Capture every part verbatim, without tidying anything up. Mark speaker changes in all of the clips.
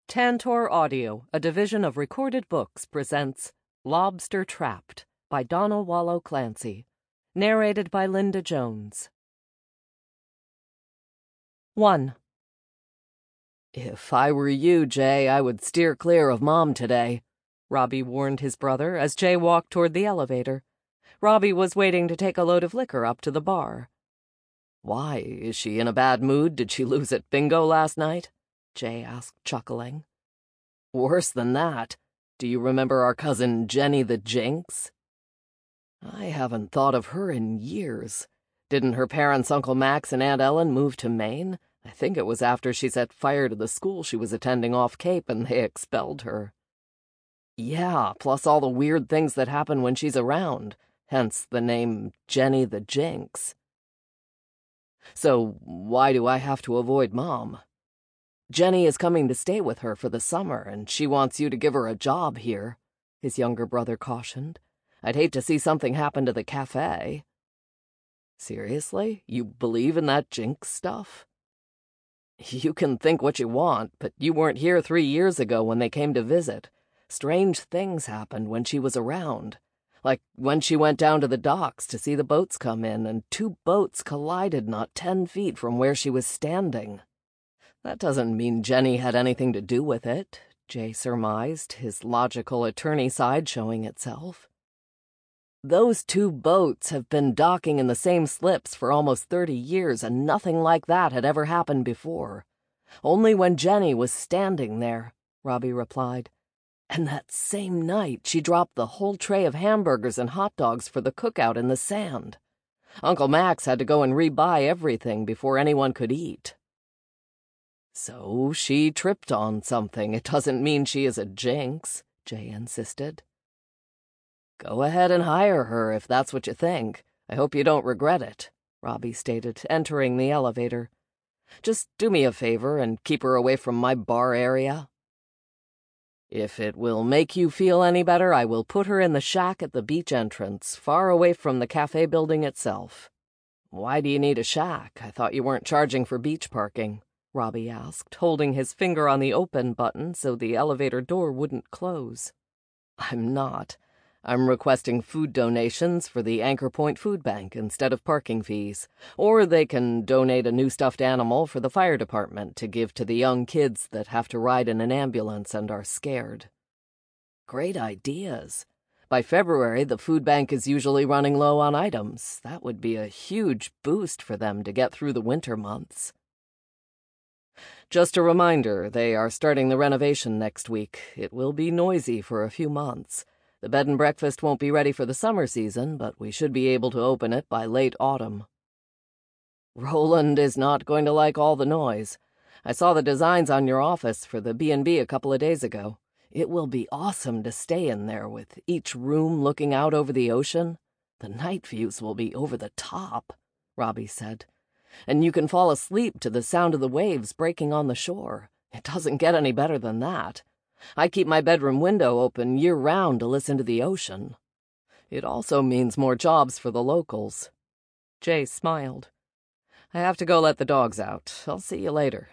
Speaker 1: Tantor Audio, a division of Recorded Books, presents Lobster Trapped by Donna Wallow Clancy, narrated by Linda Jones. one. "If I were you, Jay, I would steer clear of Mom today," Robbie warned his brother as Jay walked toward the elevator. Robbie was waiting to take a load of liquor up to the bar. "Why, is she in a bad mood? Did she lose at bingo last night?" Jay asked, chuckling. "Worse than that. Do you remember our cousin Jenny the Jinx?" "I haven't thought of her in years. Didn't her parents, Uncle Max and Aunt Ellen, move to Maine? I think it was after she set fire to the school she was attending off Cape and they expelled her." "Yeah, plus all the weird things that happen when she's around, hence the name Jenny the Jinx." "So why do I have to avoid Mom?" "Jenny is coming to stay with her for the summer, and she wants you to give her a job here," his younger brother cautioned. "I'd hate to see something happen to the cafe." "Seriously? You believe in that jinx stuff?" "You can think what you want, but you weren't here three years ago when they came to visit. Strange things happened when she was around. Like when she went down to the docks to see the boats come in, and two boats collided not ten feet from where she was standing. That doesn't mean Jenny had anything to do with it," Jay surmised, his logical attorney side showing itself. "Those two boats have been docking in the same slips for almost thirty years, and nothing like that had ever happened before. Only when Jenny was standing there," Robbie replied. "And that same night, she dropped the whole tray of hamburgers and hot dogs for the cookout in the sand. Uncle Max had to go and rebuy everything before anyone could eat." "So she tripped on something. It doesn't mean she is a jinx," Jay insisted. "Go ahead and hire her if that's what you think. I hope you don't regret it," Robbie stated, entering the elevator. "Just do me a favor and keep her away from my bar area." "If it will make you feel any better, I will put her in the shack at the beach entrance, far away from the cafe building itself." "Why do you need a shack? I thought you weren't charging for beach parking," Robbie asked, holding his finger on the open button so the elevator door wouldn't close. "I'm not. I'm requesting food donations for the Anchor Point Food Bank instead of parking fees. Or they can donate a new stuffed animal for the fire department to give to the young kids that have to ride in an ambulance and are scared." "Great ideas. By February, the food bank is usually running low on items. That would be a huge boost for them to get through the winter months." "Just a reminder, they are starting the renovation next week. It will be noisy for a few months. The bed and breakfast won't be ready for the summer season, but we should be able to open it by late autumn." "Roland is not going to like all the noise. I saw the designs on your office for the B and B a couple of days ago. It will be awesome to stay in there with each room looking out over the ocean. The night views will be over the top," Robbie said. "And you can fall asleep to the sound of the waves breaking on the shore. It doesn't get any better than that. I keep my bedroom window open year-round to listen to the ocean. It also means more jobs for the locals." Jay smiled. "I have to go let the dogs out. I'll see you later."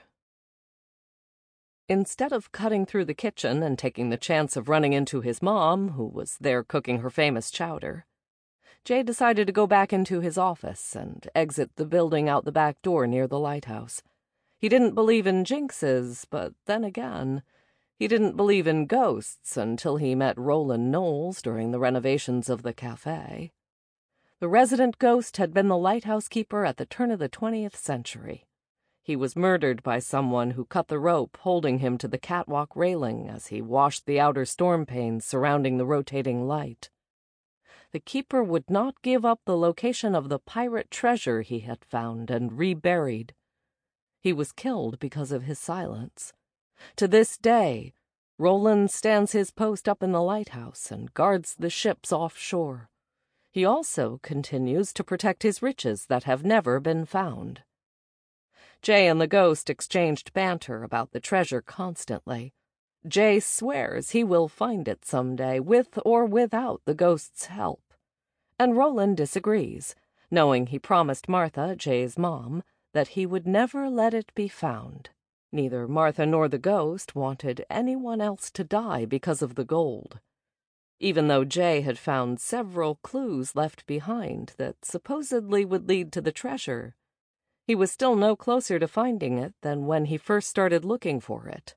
Speaker 1: Instead of cutting through the kitchen and taking the chance of running into his mom, who was there cooking her famous chowder, Jay decided to go back into his office and exit the building out the back door near the lighthouse. He didn't believe in jinxes, but then again, he didn't believe in ghosts until he met Roland Knowles during the renovations of the cafe. The resident ghost had been the lighthouse keeper at the turn of the twentieth century. He was murdered by someone who cut the rope holding him to the catwalk railing as he washed the outer storm panes surrounding the rotating light. The keeper would not give up the location of the pirate treasure he had found and reburied. He was killed because of his silence. To this day, Roland stands his post up in the lighthouse and guards the ships offshore. He also continues to protect his riches that have never been found. Jay and the ghost exchanged banter about the treasure constantly. Jay swears he will find it someday, with or without the ghost's help. And Roland disagrees, knowing he promised Martha, Jay's mom, that he would never let it be found. Neither Martha nor the ghost wanted anyone else to die because of the gold. Even though Jay had found several clues left behind that supposedly would lead to the treasure, he was still no closer to finding it than when he first started looking for it.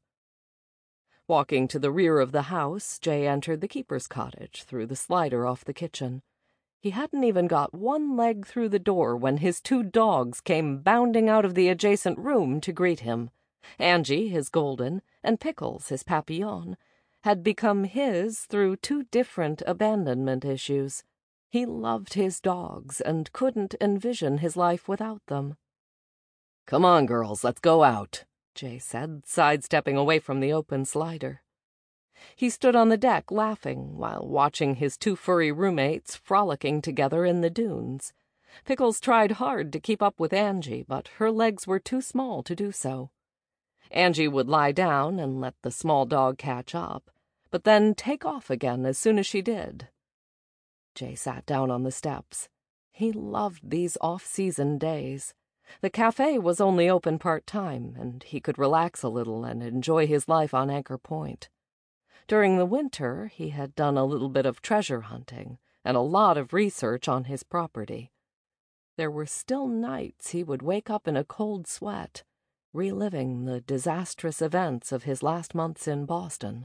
Speaker 1: Walking to the rear of the house, Jay entered the keeper's cottage through the slider off the kitchen. He hadn't even got one leg through the door when his two dogs came bounding out of the adjacent room to greet him. Angie, his golden, and Pickles, his papillon, had become his through two different abandonment issues. He loved his dogs and couldn't envision his life without them. "Come on, girls, let's go out," Jay said, sidestepping away from the open slider. He stood on the deck laughing while watching his two furry roommates frolicking together in the dunes. Pickles tried hard to keep up with Angie, but her legs were too small to do so. Angie would lie down and let the small dog catch up, but then take off again as soon as she did. Jay sat down on the steps. He loved these off-season days. The cafe was only open part-time, and he could relax a little and enjoy his life on Anchor Point. During the winter, he had done a little bit of treasure hunting and a lot of research on his property. There were still nights he would wake up in a cold sweat, reliving the disastrous events of his last months in Boston.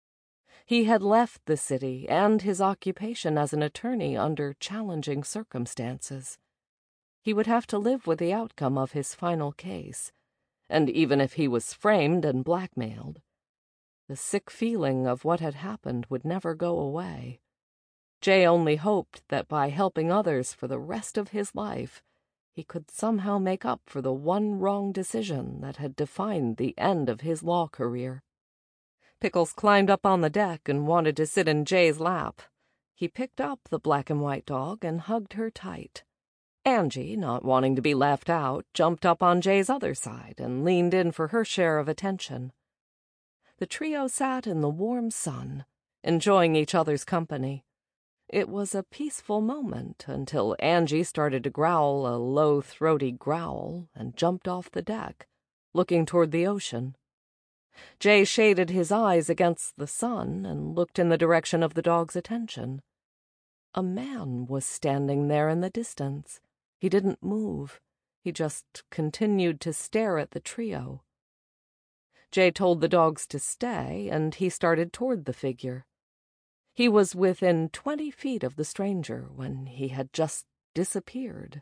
Speaker 1: He had left the city and his occupation as an attorney under challenging circumstances. He would have to live with the outcome of his final case, and even if he was framed and blackmailed, the sick feeling of what had happened would never go away. Jay only hoped that by helping others for the rest of his life, he could somehow make up for the one wrong decision that had defined the end of his law career. Pickles climbed up on the deck and wanted to sit in Jay's lap. He picked up the black and white dog and hugged her tight. Angie, not wanting to be left out, jumped up on Jay's other side and leaned in for her share of attention. The trio sat in the warm sun, enjoying each other's company. It was a peaceful moment until Angie started to growl a low, throaty growl and jumped off the deck, looking toward the ocean. Jay shaded his eyes against the sun and looked in the direction of the dog's attention. A man was standing there in the distance. He didn't move. He just continued to stare at the trio. Jay told the dogs to stay, and he started toward the figure. He was within twenty feet of the stranger when he had just disappeared.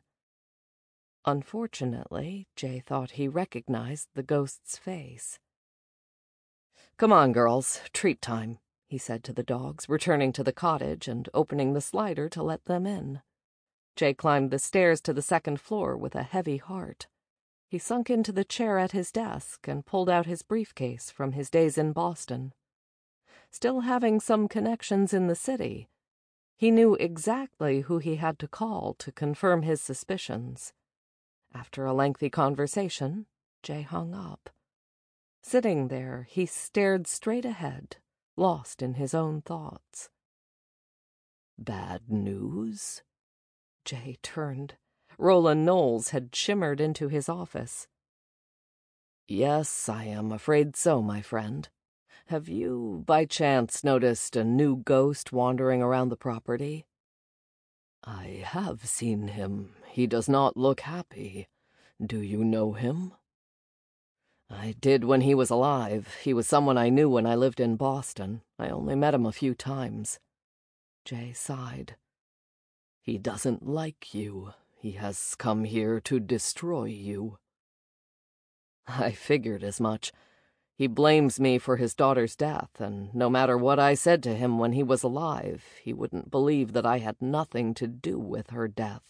Speaker 1: Unfortunately, Jay thought he recognized the ghost's face. "Come on, girls, treat time," he said to the dogs, returning to the cottage and opening the slider to let them in. Jay climbed the stairs to the second floor with a heavy heart. He sunk into the chair at his desk and pulled out his briefcase from his days in Boston. Still having some connections in the city, he knew exactly who he had to call to confirm his suspicions. After a lengthy conversation, Jay hung up. Sitting there, he stared straight ahead, lost in his own thoughts. "Bad news?" Jay turned. Roland Knowles had shimmered into his office. "Yes, I am afraid so, my friend. Have you, by chance, noticed a new ghost wandering around the property?" "I have seen him. He does not look happy. Do you know him?" "I did when he was alive. He was someone I knew when I lived in Boston. I only met him a few times." Jay sighed. "He doesn't like you. He has come here to destroy you." "I figured as much. He blames me for his daughter's death, and no matter what I said to him when he was alive, he wouldn't believe that I had nothing to do with her death."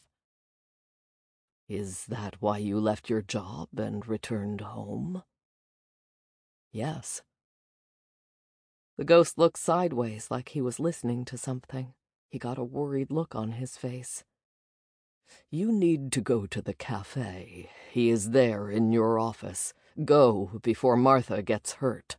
Speaker 1: "Is that why you left your job and returned home?" "Yes." The ghost looked sideways like he was listening to something. He got a worried look on his face. "You need to go to the cafe. He is there in your office. Go before Martha gets hurt."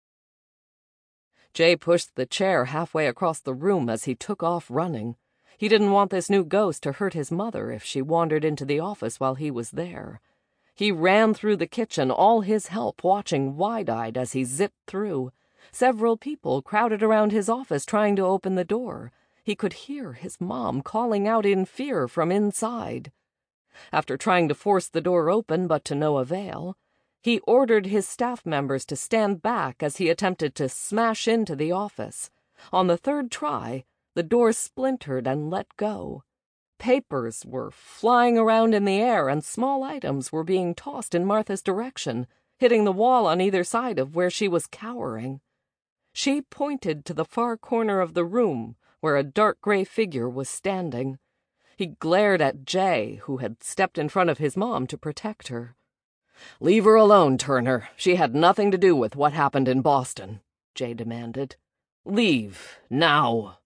Speaker 1: Jay pushed the chair halfway across the room as he took off running. He didn't want this new ghost to hurt his mother if she wandered into the office while he was there. He ran through the kitchen, all his help watching wide-eyed as he zipped through. Several people crowded around his office trying to open the door. He could hear his mom calling out in fear from inside. After trying to force the door open, but to no avail, he ordered his staff members to stand back as he attempted to smash into the office. On the third try, the door splintered and let go. Papers were flying around in the air, and small items were being tossed in Martha's direction, hitting the wall on either side of where she was cowering. She pointed to the far corner of the room, where a dark gray figure was standing. He glared at Jay, who had stepped in front of his mom to protect her. "Leave her alone, Turner. She had nothing to do with what happened in Boston," Jay demanded. "Leave, now."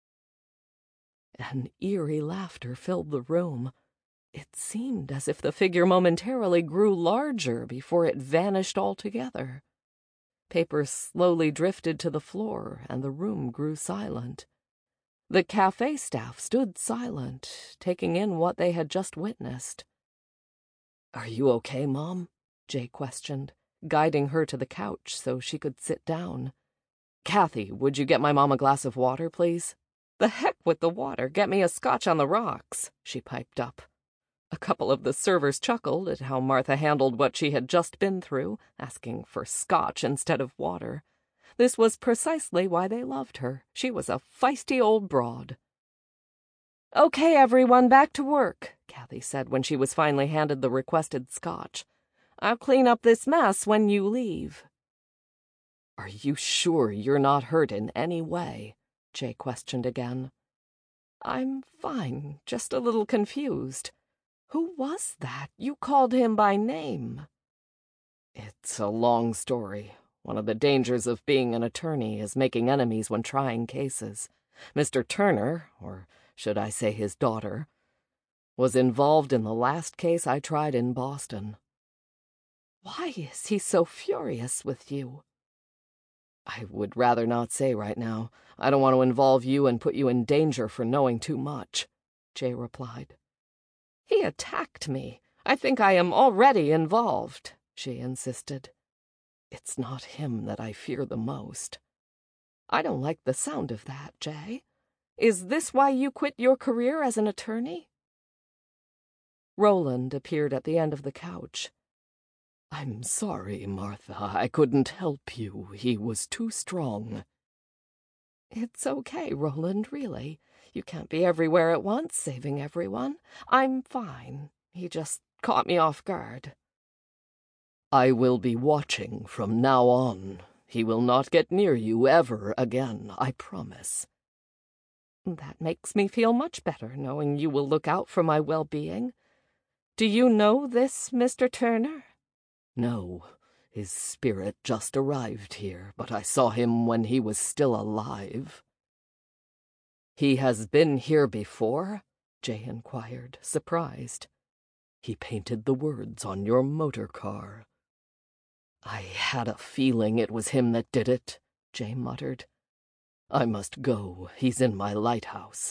Speaker 1: An eerie laughter filled the room. It seemed as if the figure momentarily grew larger before it vanished altogether. Papers slowly drifted to the floor, and the room grew silent. The cafe staff stood silent, taking in what they had just witnessed. "Are you okay, Mom?" Jay questioned, guiding her to the couch so she could sit down. "Kathy, would you get my mom a glass of water, please?" "The heck with the water. Get me a scotch on the rocks," she piped up. A couple of the servers chuckled at how Martha handled what she had just been through, asking for scotch instead of water. This was precisely why they loved her. She was a feisty old broad. "Okay, everyone, back to work," Kathy said when she was finally handed the requested scotch. "I'll clean up this mess when you leave." "Are you sure you're not hurt in any way?" Jay questioned again. "I'm fine, just a little confused. Who was that? You called him by name." "It's a long story. One of the dangers of being an attorney is making enemies when trying cases. Mister Turner, or should I say his daughter, was involved in the last case I tried in Boston." "Why is he so furious with you?" "I would rather not say right now. I don't want to involve you and put you in danger for knowing too much," Jay replied. "He attacked me. I think I am already involved," she insisted. "It's not him that I fear the most." "I don't like the sound of that, Jay. Is this why you quit your career as an attorney?" Roland appeared at the end of the couch. "I'm sorry, Martha. I couldn't help you. He was too strong." "It's okay, Roland, really. You can't be everywhere at once, saving everyone. I'm fine. He just caught me off guard." "I will be watching from now on. He will not get near you ever again, I promise." "That makes me feel much better, knowing you will look out for my well-being. Do you know this Mister Turner?" "No. His spirit just arrived here, but I saw him when he was still alive." "He has been here before?" Jay inquired, surprised. "He painted the words on your motor car." "I had a feeling it was him that did it," Jay muttered. "I must go. He's in my lighthouse."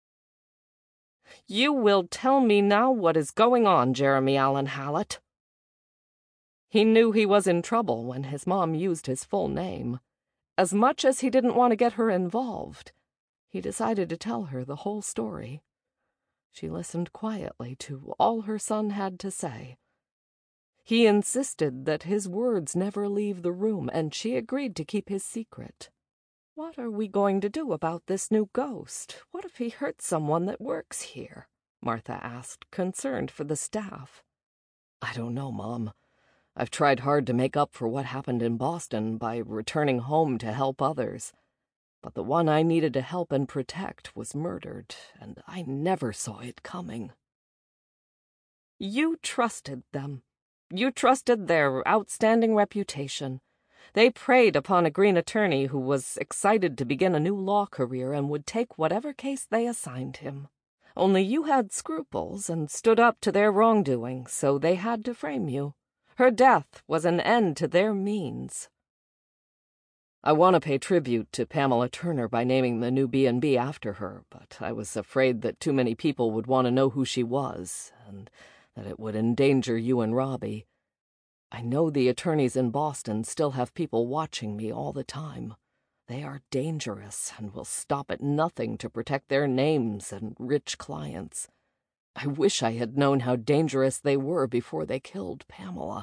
Speaker 1: "You will tell me now what is going on, Jeremy Allen Hallett." He knew he was in trouble when his mom used his full name. As much as he didn't want to get her involved, he decided to tell her the whole story. She listened quietly to all her son had to say. He insisted that his words never leave the room, and she agreed to keep his secret. "What are we going to do about this new ghost? What if he hurts someone that works here?" Martha asked, concerned for the staff. "I don't know, Mom. I've tried hard to make up for what happened in Boston by returning home to help others. But the one I needed to help and protect was murdered, and I never saw it coming." "You trusted them. You trusted their outstanding reputation. They preyed upon a green attorney who was excited to begin a new law career and would take whatever case they assigned him. Only you had scruples and stood up to their wrongdoing, so they had to frame you. Her death was an end to their means." "I want to pay tribute to Pamela Turner by naming the new B and B after her, but I was afraid that too many people would want to know who she was, and that it would endanger you and Robbie. I know the attorneys in Boston still have people watching me all the time. They are dangerous and will stop at nothing to protect their names and rich clients. I wish I had known how dangerous they were before they killed Pamela.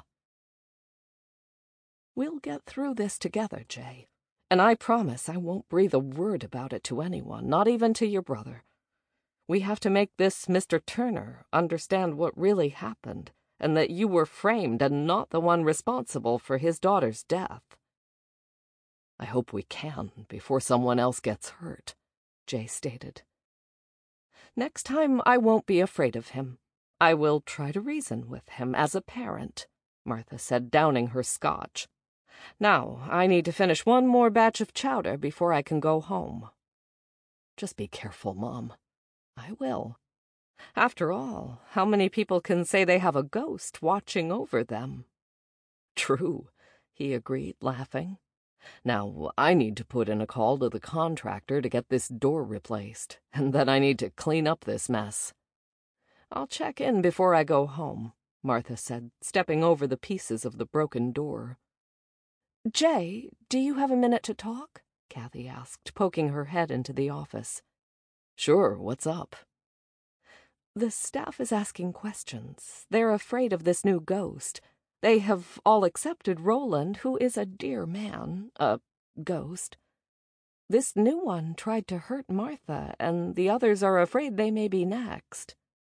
Speaker 1: We'll get through this together, Jay, and I promise I won't breathe a word about it to anyone, not even to your brother. We have to make this Mister Turner understand what really happened, and that you were framed and not the one responsible for his daughter's death. I hope we can before someone else gets hurt, Jay stated. Next time I won't be afraid of him. I will try to reason with him as a parent, Martha said, downing her scotch. Now, I need to finish one more batch of chowder before I can go home. Just be careful, Mom. I will. After all, how many people can say they have a ghost watching over them? True, he agreed, laughing. Now, I need to put in a call to the contractor to get this door replaced, and then I need to clean up this mess. I'll check in before I go home, Martha said, stepping over the pieces of the broken door. Jay, do you have a minute to talk? Kathy asked, poking her head into the office. Sure, what's up? The staff is asking questions. They're afraid of this new ghost. They have all accepted Roland, who is a dear man, a ghost. This new one tried to hurt Martha, and the others are afraid they may be next.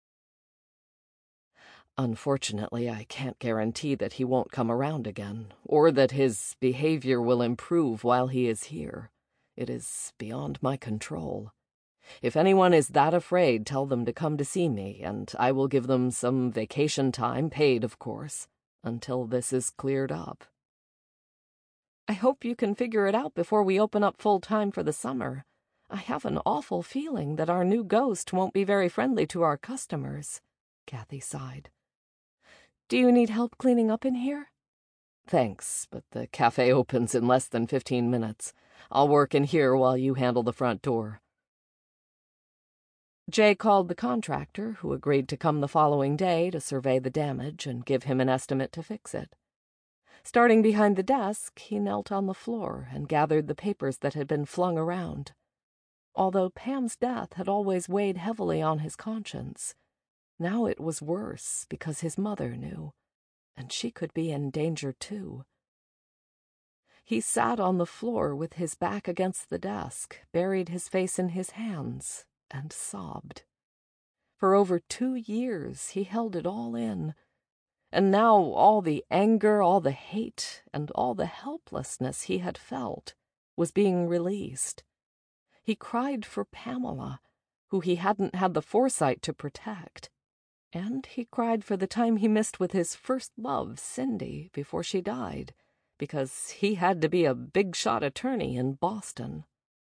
Speaker 1: Unfortunately, I can't guarantee that he won't come around again, or that his behavior will improve while he is here. It is beyond my control. If anyone is that afraid, tell them to come to see me, and I will give them some vacation time, paid, of course, until this is cleared up. I hope you can figure it out before we open up full-time for the summer. I have an awful feeling that our new ghost won't be very friendly to our customers, Kathy sighed. Do you need help cleaning up in here? Thanks, but the cafe opens in less than fifteen minutes. I'll work in here while you handle the front door. Jay called the contractor, who agreed to come the following day to survey the damage and give him an estimate to fix it. Starting behind the desk, he knelt on the floor and gathered the papers that had been flung around. Although Pam's death had always weighed heavily on his conscience, now it was worse because his mother knew, and she could be in danger too. He sat on the floor with his back against the desk, buried his face in his hands, and sobbed. For over two years he held it all in, and now all the anger, all the hate, and all the helplessness he had felt was being released. He cried for Pamela, who he hadn't had the foresight to protect, and he cried for the time he missed with his first love, Cindy, before she died, because he had to be a big-shot attorney in Boston.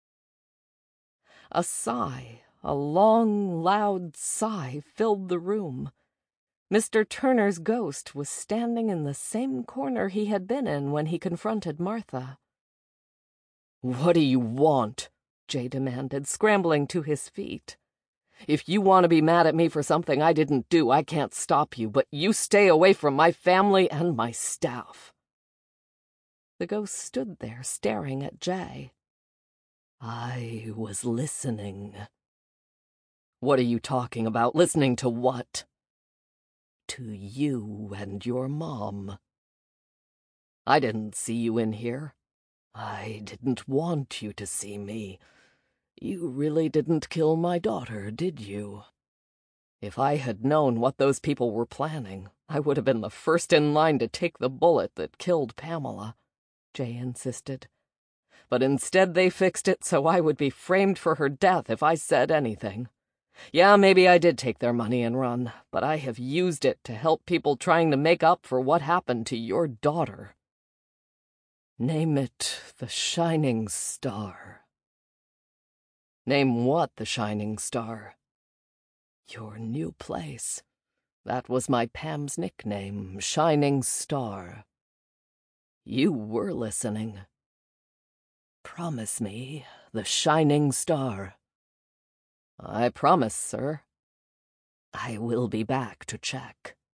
Speaker 1: A sigh, a long, loud sigh, filled the room. Mister Turner's ghost was standing in the same corner he had been in when he confronted Martha. "What do you want?" Jay demanded, scrambling to his feet. "If you want to be mad at me for something I didn't do, I can't stop you, but you stay away from my family and my staff." The ghost stood there, staring at Jay. "I was listening." "What are you talking about? Listening to what?" "To you and your mom." "I didn't see you in here. I didn't want you to see me. You really didn't kill my daughter, did you? If I had known what those people were planning, I would have been the first in line to take the bullet that killed Pamela," Jay insisted. "But instead they fixed it so I would be framed for her death if I said anything. Yeah, maybe I did take their money and run, but I have used it to help people trying to make up for what happened to your daughter. Name it the Shining Star." "Name what the Shining Star?" "Your new place. That was my Pam's nickname, Shining Star." "You were listening." "Promise me the Shining Star." "I promise, sir." "I will be back to check."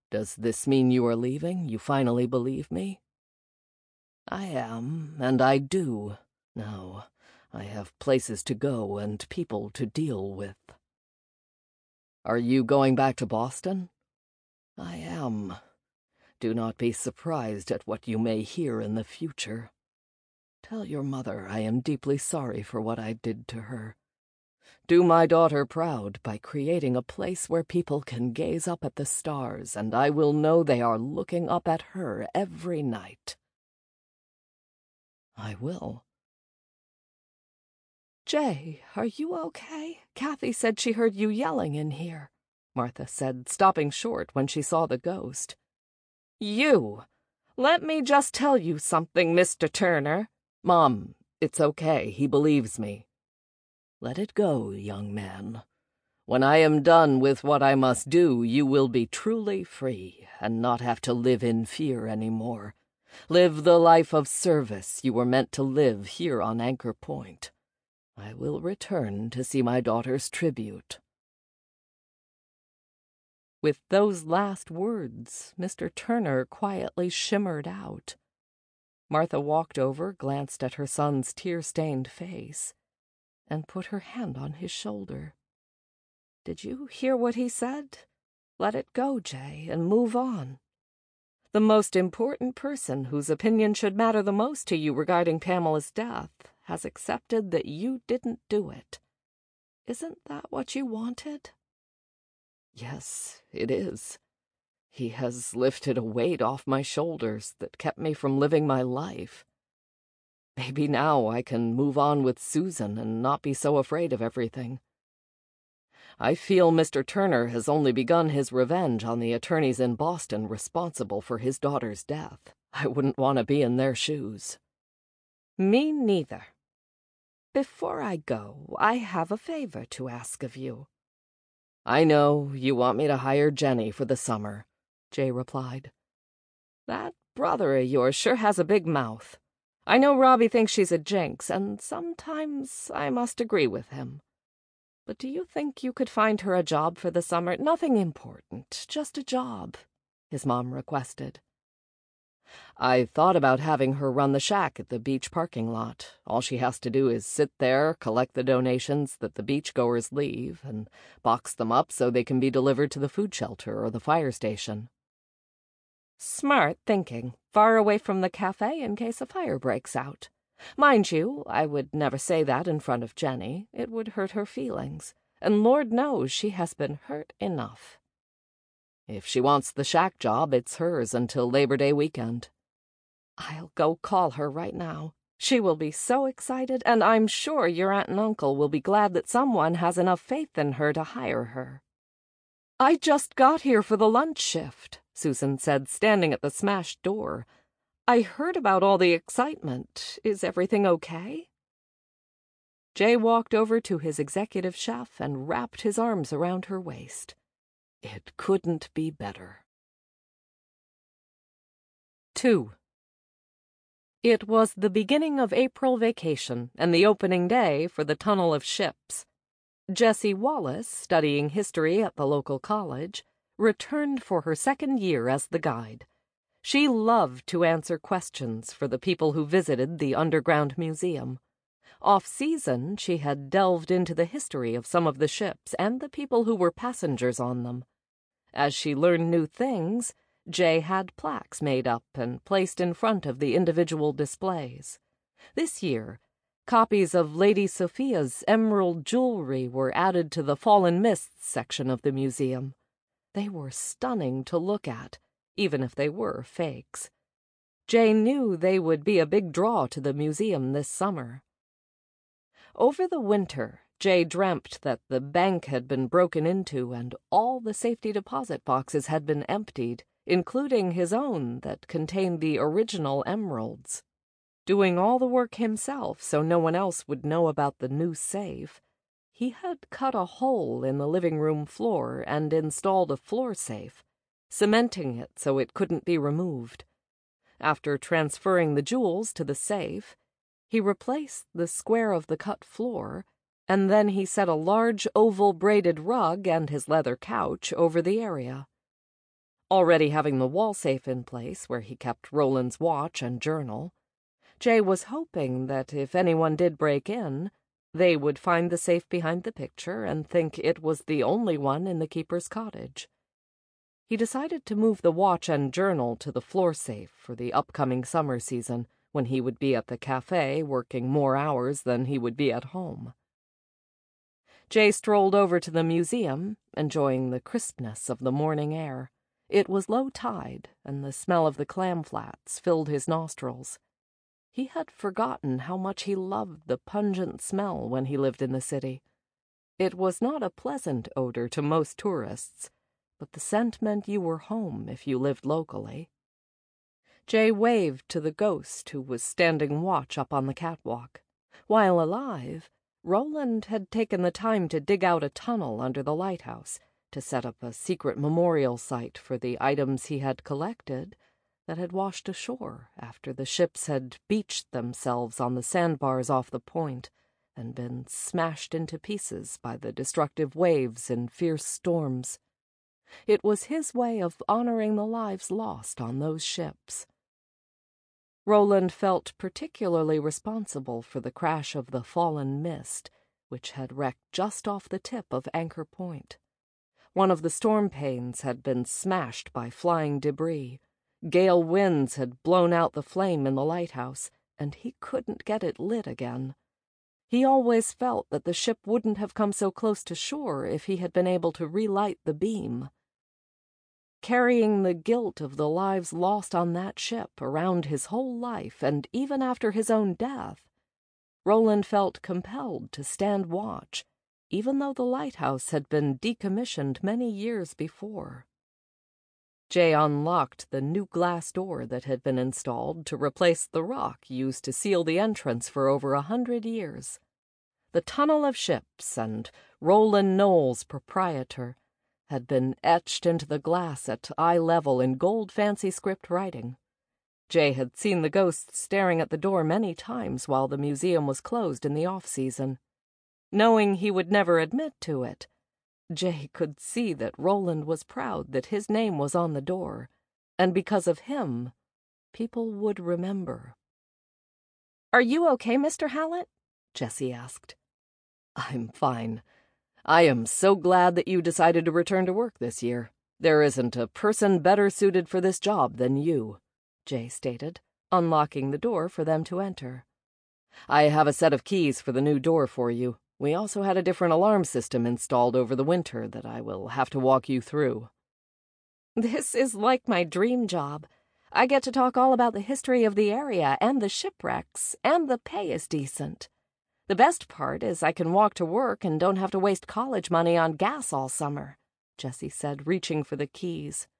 Speaker 1: Does this mean you are leaving? You finally believe me? I am, and I do. Now, I have places to go and people to deal with. Are you going back to Boston? I am. Do not be surprised at what you may hear in the future. Tell your mother I am deeply sorry for what I did to her. Do my daughter proud by creating a place where people can gaze up at the stars, and I will know they are looking up at her every night. I will. Jay, are you okay? Kathy said she heard you yelling in here, Martha said, stopping short when she saw the ghost. You! Let me just tell you something, Mister Turner. Mom, it's okay. He believes me. Let it go, young man. When I am done with what I must do, you will be truly free and not have to live in fear any more. Live the life of service you were meant to live here on Anchor Point. I will return to see my daughter's tribute. With those last words, Mister Turner quietly shimmered out. Martha walked over, glanced at her son's tear-stained face, and put her hand on his shoulder. Did you hear what he said? Let it go, Jay, and move on. The most important person whose opinion should matter the most to you regarding Pamela's death has accepted that you didn't do it. Isn't that what you wanted? Yes, it is. He has lifted a weight off my shoulders that kept me from living my life. Maybe now I can move on with Susan and not be so afraid of everything. I feel Mister Turner has only begun his revenge on the attorneys in Boston responsible for his daughter's death. I wouldn't want to be in their shoes. Me neither. Before I go, I have a favor to ask of you. I know you want me to hire Jenny for the summer, Jay replied. That brother of yours sure has a big mouth. I know Robbie thinks she's a jinx, and sometimes I must agree with him. But do you think you could find her a job for the summer? Nothing important, just a job, his mom requested. I thought about having her run the shack at the beach parking lot. All she has to do is sit there, collect the donations that the beachgoers leave, and box them up so they can be delivered to the food shelter or the fire station. Smart thinking, far away from the cafe in case a fire breaks out. Mind you, I would never say that in front of Jenny. It would hurt her feelings, and Lord knows she has been hurt enough. If she wants the shack job, it's hers until Labor Day weekend. I'll go call her right now. She will be so excited, and I'm sure your aunt and uncle will be glad that someone has enough faith in her to hire her. I just got here for the lunch shift, Susan said, standing at the smashed door. I heard about all the excitement. Is everything okay? Jay walked over to his executive chef and wrapped his arms around her waist. It couldn't be better. Two. It was the beginning of April vacation and the opening day for the Tunnel of Ships. Jessie Wallace, studying history at the local college, returned for her second year as the guide. She loved to answer questions for the people who visited the underground museum. Off-season, she had delved into the history of some of the ships and the people who were passengers on them. As she learned new things, Jay had plaques made up and placed in front of the individual displays. This year, copies of Lady Sophia's emerald jewelry were added to the Fallen Mists section of the museum. They were stunning to look at, even if they were fakes. Jay knew they would be a big draw to the museum this summer. Over the winter, Jay dreamt that the bank had been broken into and all the safety deposit boxes had been emptied, including his own that contained the original emeralds. Doing all the work himself so no one else would know about the new safe, he had cut a hole in the living room floor and installed a floor safe, cementing it so it couldn't be removed. After transferring the jewels to the safe, he replaced the square of the cut floor, and then he set a large oval braided rug and his leather couch over the area. Already having the wall safe in place where he kept Roland's watch and journal, Jay was hoping that if anyone did break in, they would find the safe behind the picture and think it was the only one in the keeper's cottage. He decided to move the watch and journal to the floor safe for the upcoming summer season, when he would be at the cafe working more hours than he would be at home. Jay strolled over to the museum, enjoying the crispness of the morning air. It was low tide, and the smell of the clam flats filled his nostrils. He had forgotten how much he loved the pungent smell when he lived in the city. It was not a pleasant odor to most tourists, but the scent meant you were home if you lived locally. Jay waved to the ghost who was standing watch up on the catwalk. While alive, Roland had taken the time to dig out a tunnel under the lighthouse to set up a secret memorial site for the items he had collected that had washed ashore after the ships had beached themselves on the sandbars off the point and been smashed into pieces by the destructive waves in fierce storms. It was his way of honoring the lives lost on those ships. Roland felt particularly responsible for the crash of the Fallen Mist, which had wrecked just off the tip of Anchor Point. One of the storm panes had been smashed by flying debris. Gale winds had blown out the flame in the lighthouse, and he couldn't get it lit again. He always felt that the ship wouldn't have come so close to shore if he had been able to relight the beam. Carrying the guilt of the lives lost on that ship around his whole life, and even after his own death, Roland felt compelled to stand watch, even though the lighthouse had been decommissioned many years before. Jay unlocked the new glass door that had been installed to replace the rock used to seal the entrance for over a hundred years. The Tunnel of Ships and Roland Knowles, proprietor, had been etched into the glass at eye level in gold fancy script writing. Jay had seen the ghost staring at the door many times while the museum was closed in the off-season. Knowing he would never admit to it, Jay could see that Roland was proud that his name was on the door, and because of him, people would remember. "Are you okay, Mister Hallett?" Jessie asked. "I'm fine. I am so glad that you decided to return to work this year. There isn't a person better suited for this job than you," Jay stated, unlocking the door for them to enter. "I have a set of keys for the new door for you. We also had a different alarm system installed over the winter that I will have to walk you through." "This is like my dream job. I get to talk all about the history of the area and the shipwrecks, and the pay is decent. The best part is I can walk to work and don't have to waste college money on gas all summer," Jessie said, reaching for the keys.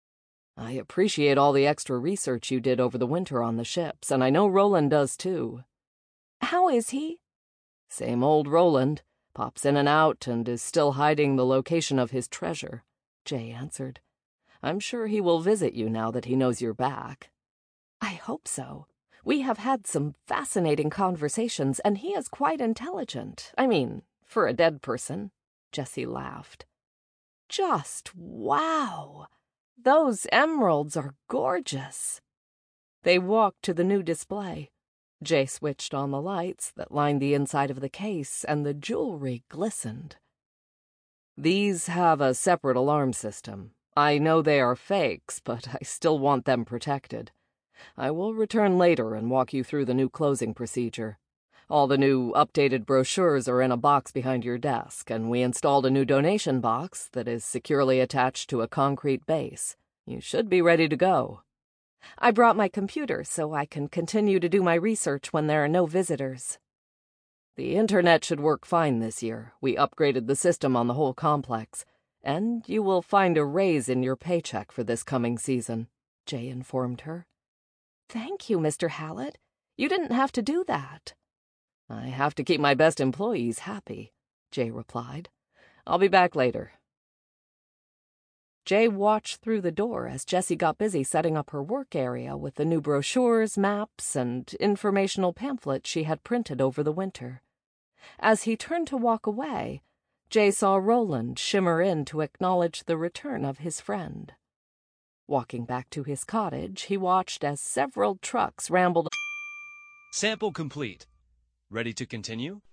Speaker 1: "I appreciate all the extra research you did over the winter on the ships, and I know Roland does too." "How is he?" "Same old Roland. Pops in and out and is still hiding the location of his treasure," Jay answered. "I'm sure he will visit you now that he knows you're back." "I hope so. We have had some fascinating conversations, and he is quite intelligent. I mean, for a dead person." Jessie laughed. "Just wow! Those emeralds are gorgeous." They walked to the new display. Jay switched on the lights that lined the inside of the case, and the jewelry glistened. "These have a separate alarm system. I know they are fakes, but I still want them protected. I will return later and walk you through the new closing procedure. All the new updated brochures are in a box behind your desk, and we installed a new donation box that is securely attached to a concrete base. You should be ready to go." "I brought my computer so I can continue to do my research when there are no visitors." "The internet should work fine this year. We upgraded the system on the whole complex, and you will find a raise in your paycheck for this coming season," Jay informed her. "Thank you, Mister Hallett. You didn't have to do that." "I have to keep my best employees happy," Jay replied. "I'll be back later." Jay watched through the door as Jessie got busy setting up her work area with the new brochures, maps, and informational pamphlets she had printed over the winter. As he turned to walk away, Jay saw Roland shimmer in to acknowledge the return of his friend. Walking back to his cottage, he watched as several trucks rambled.
Speaker 2: Sample complete. Ready to continue?